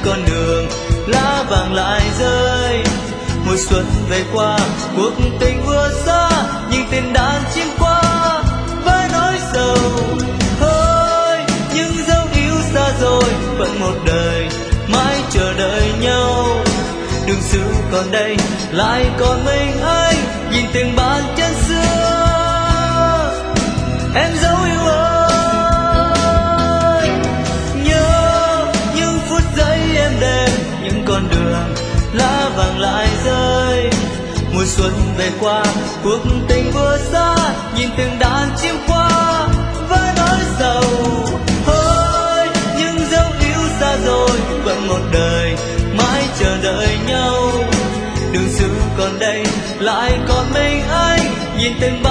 con đường lá vàng lại rơi. Mùa xuân về qua, cuộc tình vừa xa, nhưng tiếng đàn chim qua với nỗi sầu. Thôi những dấu yêu xa rồi, vẫn một đời mãi chờ đợi nhau. Đường xưa còn đây, lại còn mình anh, nhìn từng bàn chân xưa. Em dấu yêu ơi, nhớ những phút giây em đêm, những con đường lá vàng lại rơi. Mùa xuân về qua, cuộc tình vừa xa, nhìn từng đàn chim qua với nỗi sầu. Thôi những dấu yêu xa rồi, vẫn một đời mãi chờ đợi nhau. Đường xưa còn đây, lại còn mình anh, nhìn từng